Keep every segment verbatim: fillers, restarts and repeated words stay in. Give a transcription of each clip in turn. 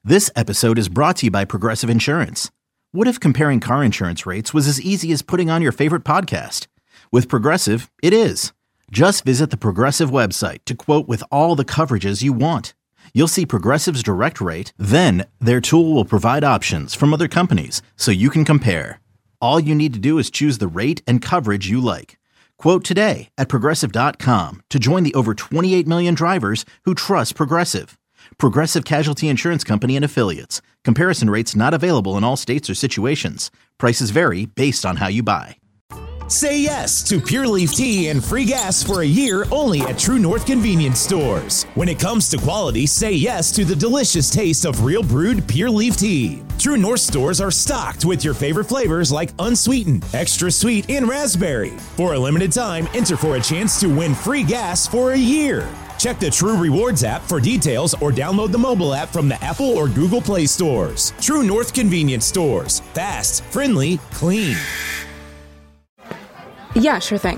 This episode is brought to you by Progressive Insurance. What if comparing car insurance rates was as easy as putting on your favorite podcast? With Progressive, it is. Just visit the Progressive website to quote with all the coverages you want. You'll see Progressive's direct rate, then their tool will provide options from other companies so you can compare. All you need to do is choose the rate and coverage you like. Quote today at progressive dot com to join the over twenty-eight million drivers who trust Progressive. Progressive Casualty Insurance Company and Affiliates. Comparison rates not available in all states or situations. Prices vary based on how you buy. Say yes to Pure Leaf Tea and free gas for a year only at True North Convenience Stores. When it comes to quality, say yes to the delicious taste of real brewed Pure Leaf Tea. True North stores are stocked with your favorite flavors like unsweetened, extra sweet, and raspberry. For a limited time, enter for a chance to win free gas for a year. Check the True Rewards app for details or download the mobile app from the Apple or Google Play stores. True North Convenience Stores. Fast, friendly, clean. Yeah, sure thing.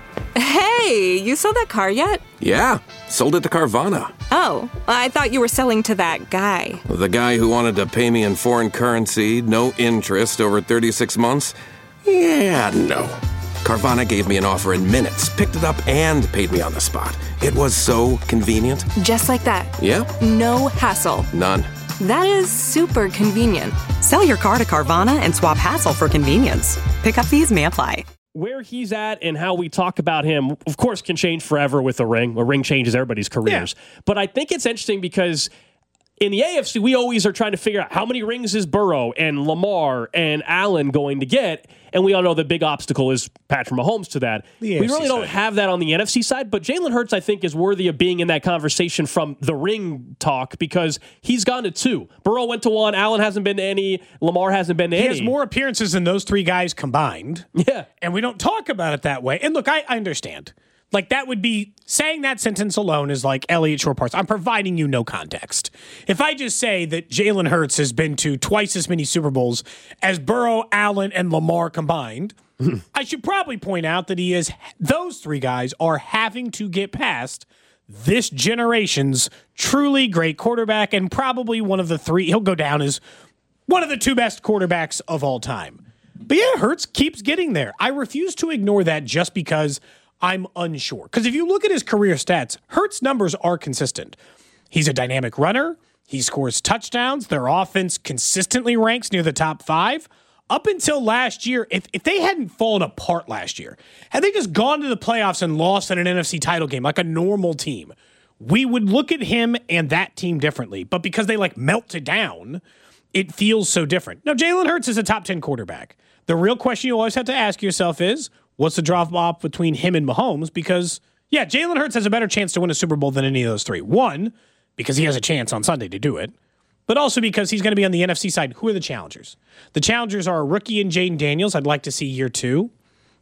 Hey, you sold that car yet? Yeah, sold it to Carvana. Oh, I thought you were selling to that guy. The guy who wanted to pay me in foreign currency, no interest, over thirty-six months? Yeah, no. Carvana gave me an offer in minutes, picked it up, and paid me on the spot. It was so convenient. Just like that. Yeah. No hassle. None. That is super convenient. Sell your car to Carvana and swap hassle for convenience. Pickup fees may apply. Where he's at and how we talk about him, of course, can change forever with a ring. A ring changes everybody's careers. Yeah. But I think it's interesting because in the A F C, we always are trying to figure out how many rings is Burrow and Lamar and Allen going to get. And we all know the big obstacle is Patrick Mahomes to that. We really don't side. have that on the N F C side, but Jalen Hurts, I think, is worthy of being in that conversation from the ring talk because he's gone to two. Burrow went to one, Allen hasn't been to any, Lamar hasn't been to he any. He has more appearances than those three guys combined. Yeah. And we don't talk about it that way. And look, I, I understand. Like, that would be, saying that sentence alone is like Elliott Shore-Parks. I'm providing you no context. If I just say that Jalen Hurts has been to twice as many Super Bowls as Burrow, Allen, and Lamar combined, I should probably point out that he is, those three guys are having to get past this generation's truly great quarterback and probably one of the three, he'll go down as one of the two best quarterbacks of all time. But yeah, Hurts keeps getting there. I refuse to ignore that just because I'm unsure. Because if you look at his career stats, Hurts' numbers are consistent. He's a dynamic runner. He scores touchdowns. Their offense consistently ranks near the top five. Up until last year, if, if they hadn't fallen apart last year, had they just gone to the playoffs and lost in an N F C title game like a normal team, we would look at him and that team differently. But because they like melted down, it feels so different. Now, Jalen Hurts is a top ten quarterback. The real question you always have to ask yourself is, what's the drop-off between him and Mahomes? Because, yeah, Jalen Hurts has a better chance to win a Super Bowl than any of those three. One, because he has a chance on Sunday to do it, but also because he's going to be on the N F C side. Who are the challengers? The challengers are a rookie in Jaden Daniels. I'd like to see year two.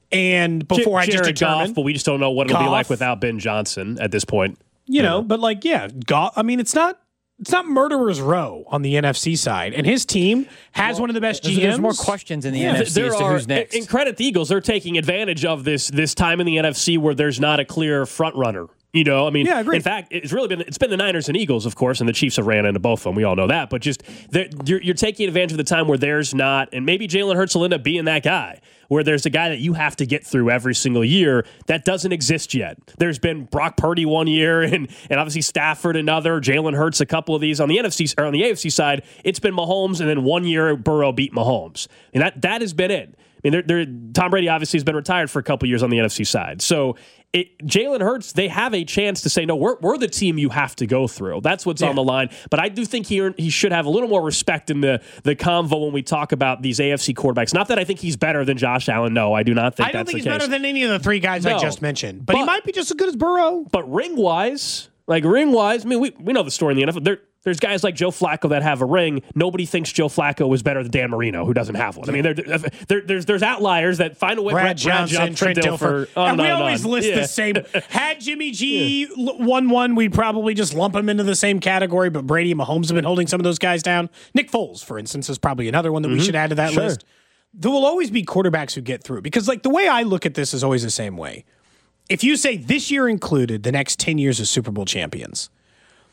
And before J- I just determine... Goff, but we just don't know what it'll Goff, be like without Ben Johnson at this point. You know, but like, yeah, Goff, I mean, it's not... It's not murderer's row on the N F C side, and his team has well, one of the best G Ms. There's more questions in the yeah. N F C there as to are, who's next. And credit the Eagles, they're taking advantage of this this time in the N F C where there's not a clear front runner. You know, I mean, yeah, in fact, it's really been it's been the Niners and Eagles, of course, and the Chiefs have ran into both of them. We all know that, but just you're, you're taking advantage of the time where there's not, and maybe Jalen Hurts will end up being that guy, where there's a guy that you have to get through every single year that doesn't exist yet. There's been Brock Purdy one year, and and obviously Stafford another, Jalen Hurts a couple of these on the N F C or on the A F C side. It's been Mahomes, and then one year Burrow beat Mahomes, and that that has been it. I mean, they're, they're, Tom Brady obviously has been retired for a couple years on the N F C side. So it, Jalen Hurts, they have a chance to say, no, we're, we're the team you have to go through. That's what's yeah. on the line. But I do think he he should have a little more respect in the, the convo when we talk about these A F C quarterbacks. Not that I think he's better than Josh Allen. No, I do not think that's the case. I don't think he's better than any of the three guys no. I just mentioned. But, but he might be just as good as Burrow. But ring-wise, like ring-wise, I mean, we, we know the story in the N F L. They're, There's guys like Joe Flacco that have a ring. Nobody thinks Joe Flacco is better than Dan Marino, who doesn't have one. I mean, there, there, there's there's outliers that find a way. Brad, Brad Johnson, Johnson, Trent Dilfer. Oh, and no, we no, always no. list yeah. the same. Had Jimmy G won one, we'd probably just lump him into the same category, but Brady and Mahomes have been holding some of those guys down. Nick Foles, for instance, is probably another one that mm-hmm. we should add to that sure. list. There will always be quarterbacks who get through, because like the way I look at this is always the same way. If you say this year included, the next ten years of Super Bowl champions,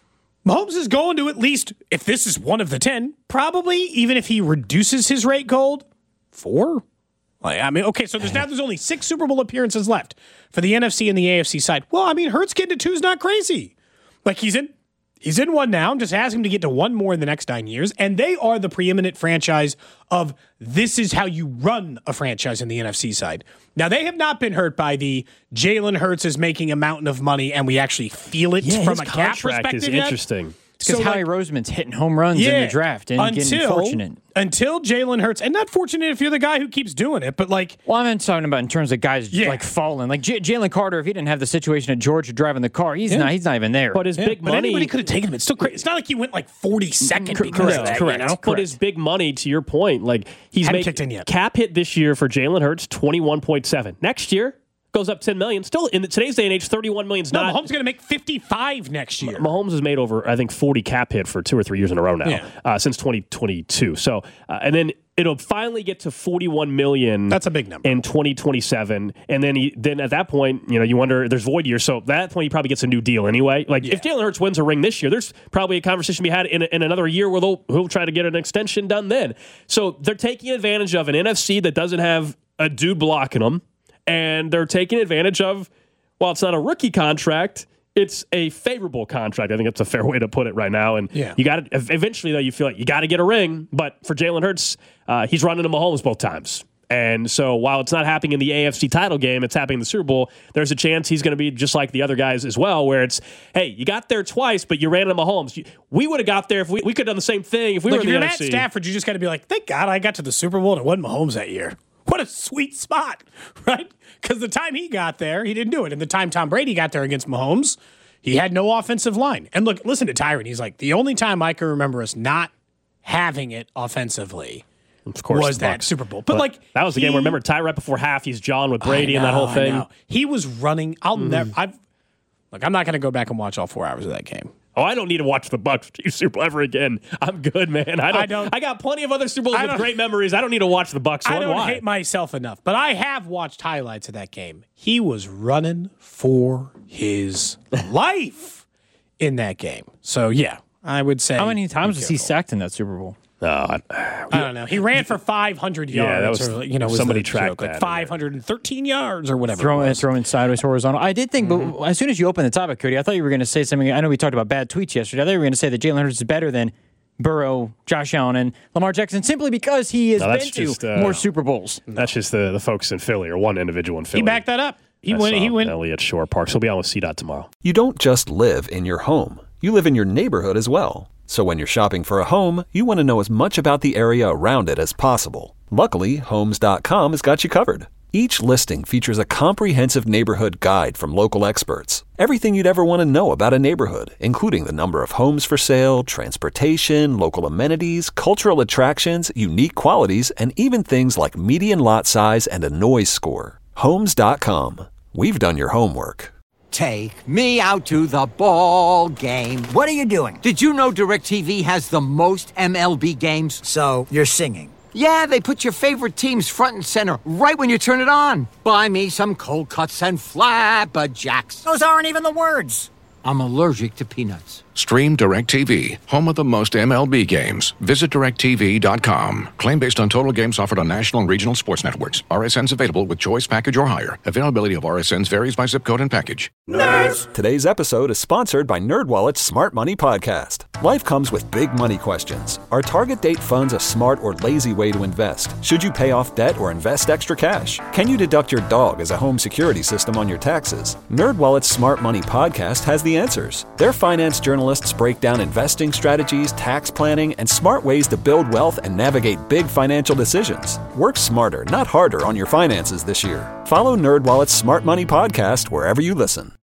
Mahomes is going to at least, if this is one of the ten, probably, even if he reduces his rate gold, four? Like, I mean, okay, so there's now there's only six Super Bowl appearances left for the N F C and the A F C side. Well, I mean, Hurts getting to two is not crazy. Like, he's in he's in one now. Just ask him to get to one more in the next nine years. And they are the preeminent franchise of this is how you run a franchise in the N F C side. Now, they have not been hurt by the Jalen Hurts is making a mountain of money and we actually feel it yeah, from his a cap contract perspective is yet. Interesting. Because So, Howie like- Roseman's hitting home runs Yeah, in the draft and until, getting fortunate. Until Jalen Hurts, and not fortunate if you're the guy who keeps doing it, but like, Well, I'm talking about in terms of guys Yeah. like falling. Like J- Jalen Carter, if he didn't have the situation at Georgia driving the car, he's Yeah. not. He's not even there. But his yeah, big but money. anybody could have taken him. It's still crazy. It's not like he went like forty-second Cor- because correct, of that, correct. you know? But his big money, to your point, like he's Hadn't making kicked in yet. cap hit this year for Jalen Hurts twenty-one point seven. Next year goes up ten million. Still in today's day and age, thirty-one million is No, not. Mahomes going to make fifty-five next year. Mahomes has made over, I think, forty cap hit for two or three years in a row now, Yeah. uh, since twenty twenty-two. So, uh, and then it'll finally get to forty-one million. That's a big number. In twenty twenty-seven, and then he, then at that point, you know, you wonder there's void years. So at that point, he probably gets a new deal anyway. Like if Jalen Hurts wins a ring this year, there's probably a conversation to be had in, in another year where they'll he'll try to get an extension done then. So they're taking advantage of an N F C that doesn't have a dude blocking them. And they're taking advantage of, while it's not a rookie contract, it's a favorable contract. I think that's a fair way to put it right now. And Yeah. you got to eventually, though, you feel like you got to get a ring. But for Jalen Hurts, uh, he's running to Mahomes both times. And so while it's not happening in the A F C title game, it's happening in the Super Bowl, there's a chance he's going to be just like the other guys as well, where it's, hey, you got there twice, but you ran into Mahomes. You, we would have got there if we, we could have done the same thing if we Like, were if in the you're N Matt F C. Stafford, you just got to be like, thank God I got to the Super Bowl and it wasn't Mahomes that year. What a sweet spot, right? Because the time he got there, he didn't do it. And the time Tom Brady got there against Mahomes, he had no offensive line. And look, listen to Tyron. He's like, the only time I can remember us not having it offensively Of course, was the that Bucks. Super Bowl. But, like, that was the game. he- Remember, Ty right before half, he's John with I Brady and that know, whole I thing. know. He was running. I'll never. I've look. I'm not going to go back and watch all four hours of that game. Oh, I don't need to watch the Bucks Super Bowl ever again. I'm good, man. I don't. I don't- I got plenty of other Super Bowls I with don't- great memories. I don't need to watch the Bucks. I one. don't Why? hate myself enough, but I have watched highlights of that game. He was running for his life in that game. So yeah, I would say. How many times be was he careful. sacked in that Super Bowl? No, I, I don't know. He ran for five hundred yards. Yeah, that was- or, you know, was somebody the tracked joke, like that. five hundred thirteen yards or whatever. Throwing it was. throwing sideways horizontal. I did think, Mm-hmm. but as soon as you opened the topic, Cody, I thought you were going to say something. I know we talked about bad tweets yesterday. I thought you were going to say that Jalen Hurts is better than Burrow, Josh Allen, and Lamar Jackson simply because he has No, been that's to just, uh, more Super Bowls. that's just the, the folks in Philly or one individual in Philly. He backed that up. He I went. saw He went. Elliott Shore Parks. He'll be on with C DOT tomorrow. You don't just live in your home. You live in your neighborhood as well. So when you're shopping for a home, you want to know as much about the area around it as possible. Luckily, Homes dot com has got you covered. Each listing features a comprehensive neighborhood guide from local experts. Everything you'd ever want to know about a neighborhood, including the number of homes for sale, transportation, local amenities, cultural attractions, unique qualities, and even things like median lot size and a noise score. Homes dot com. We've done your homework. Take me out to the ball game. What are you doing? Did you know DirecTV has the most M L B games? So, you're singing. Yeah, they put your favorite teams front and center right when you turn it on. Buy me some cold cuts and flapjacks. Those aren't even the words. I'm allergic to peanuts. Stream DirecTV, home of the most M L B games. Visit direct T V dot com. Claim based on total games offered on national and regional sports networks. R S Ns available with choice package or higher. Availability of R S Ns varies by zip code and package. Nerds! Today's episode is sponsored by NerdWallet's Smart Money Podcast. Life comes with big money questions. Are target date funds a smart or lazy way to invest? Should you pay off debt or invest extra cash? Can you deduct your dog as a home security system on your taxes? NerdWallet's Smart Money Podcast has the answers. Their finance journalists break down investing strategies, tax planning, and smart ways to build wealth and navigate big financial decisions. Work smarter, not harder on your finances this year. Follow NerdWallet's Smart Money Podcast wherever you listen.